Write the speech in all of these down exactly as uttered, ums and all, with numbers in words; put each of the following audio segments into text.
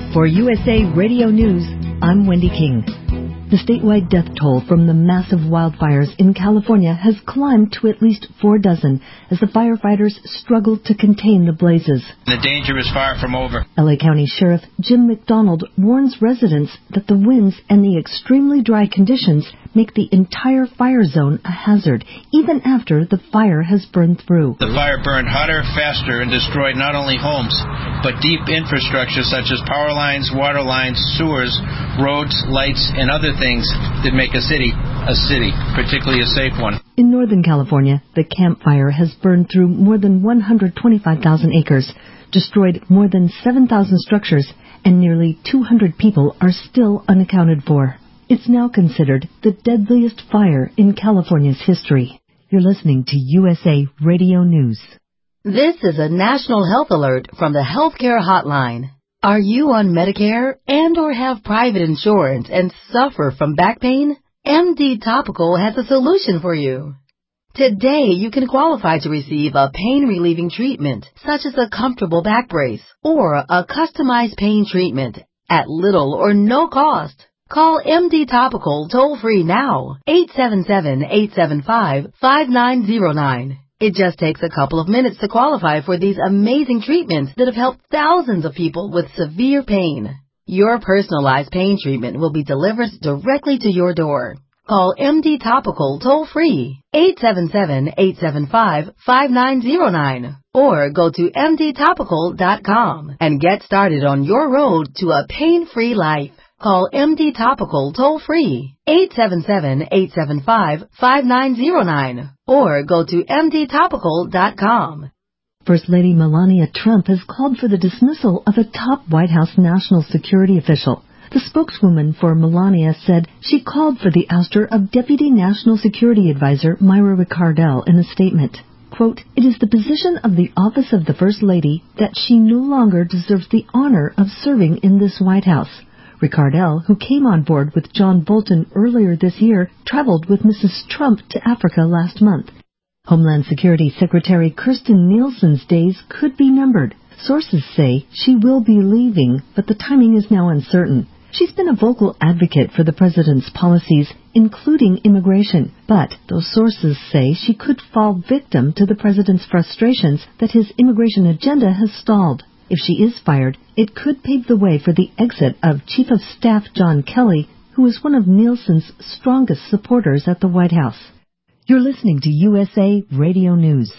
For U S A Radio News, I'm Wendy King. The statewide death toll from the massive wildfires in California has climbed to at least four dozen as the firefighters struggle to contain the blazes. The danger is far from over. L A County Sheriff Jim McDonald warns residents that the winds and the extremely dry conditions make the entire fire zone a hazard, even after the fire has burned through. The fire burned hotter, faster, and destroyed not only homes, but deep infrastructure such as power lines, water lines, sewers, roads, lights, and other things that make a city a city, particularly a safe one. In Northern California, the Camp Fire has burned through more than one hundred twenty-five thousand acres, destroyed more than seven thousand structures, and nearly two hundred people are still unaccounted for. It's now considered the deadliest fire in California's history. You're listening to U S A Radio News. This is a national health alert from the Healthcare Hotline. Are you on Medicare and or have private insurance and suffer from back pain? M D Topical has a solution for you. Today, you can qualify to receive a pain-relieving treatment, such as a comfortable back brace or a customized pain treatment at little or no cost. Call M D Topical toll-free now, eight seven seven, eight seven five, five nine zero nine. It just takes a couple of minutes to qualify for these amazing treatments that have helped thousands of people with severe pain. Your personalized pain treatment will be delivered directly to your door. Call M D Topical toll-free, eight seven seven, eight seven five, five nine zero nine, or go to M D topical dot com and get started on your road to a pain-free life. Call M D Topical toll-free, eight seven seven, eight seven five, five nine zero nine, or go to M D topical dot com. First Lady Melania Trump has called for the dismissal of a top White House national security official. The spokeswoman for Melania said she called for the ouster of Deputy National Security Advisor Myra Ricardel in a statement. Quote, "It is the position of the office of the First Lady that she no longer deserves the honor of serving in this White House." Ricardel, who came on board with John Bolton earlier this year, traveled with Missus Trump to Africa last month. Homeland Security Secretary Kirstjen Nielsen's days could be numbered. Sources say she will be leaving, but the timing is now uncertain. She's been a vocal advocate for the president's policies, including immigration, but those sources say she could fall victim to the president's frustrations that his immigration agenda has stalled. If she is fired, it could pave the way for the exit of Chief of Staff John Kelly, who is one of Nielsen's strongest supporters at the White House. You're listening to U S A Radio News.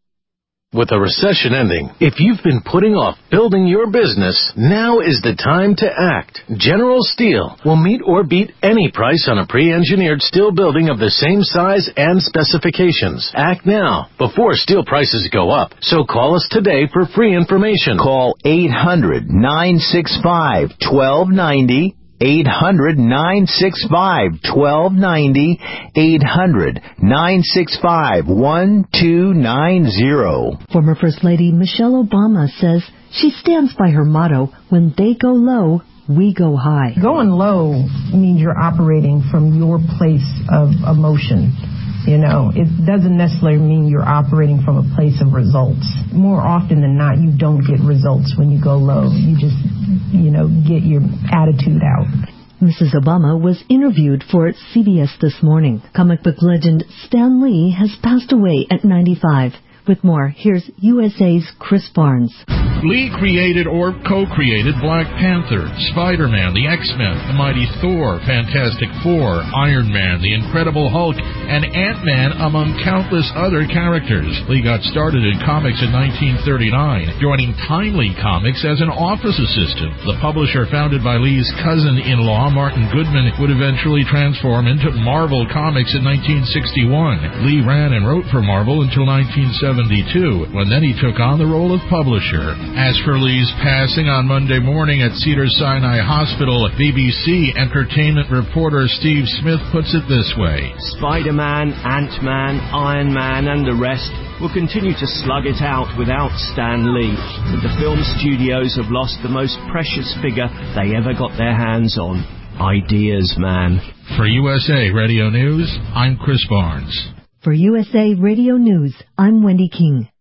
With a recession ending, if you've been putting off building your business, now is the time to act. General Steel will meet or beat any price on a pre-engineered steel building of the same size and specifications. Act now, before steel prices go up. So call us today for free information. Call eight hundred, nine six five, one two nine zero. eight hundred, nine six five, one two nine zero. eight hundred, nine six five, one two nine zero. Former First Lady Michelle Obama says she stands by her motto, when they go low, we go high. Going low means you're operating from your place of emotion. You know, it doesn't necessarily mean you're operating from a place of results. More often than not, you don't get results when you go low. You just, you know, get your attitude out. Missus Obama was interviewed for C B S This Morning. Comic book legend Stan Lee has passed away at ninety-five. With more, here's U S A's Chris Barnes. Lee created or co-created Black Panther, Spider-Man, the X-Men, the Mighty Thor, Fantastic Four, Iron Man, the Incredible Hulk, and Ant-Man, among countless other characters. Lee got started in comics in nineteen thirty-nine, joining Timely Comics as an office assistant. The publisher, founded by Lee's cousin-in-law, Martin Goodman, would eventually transform into Marvel Comics in nineteen sixty-one. Lee ran and wrote for Marvel until nineteen seventy-two, when then he took on the role of publisher. As for Lee's passing on Monday morning at Cedars-Sinai Hospital, B B C entertainment reporter Steve Smith puts it this way. Spider-Man, Ant-Man, Iron Man and the rest will continue to slug it out without Stan Lee, but the film studios have lost the most precious figure they ever got their hands on. Ideas, man. For U S A Radio News, I'm Chris Barnes. For U S A Radio News, I'm Wendy King.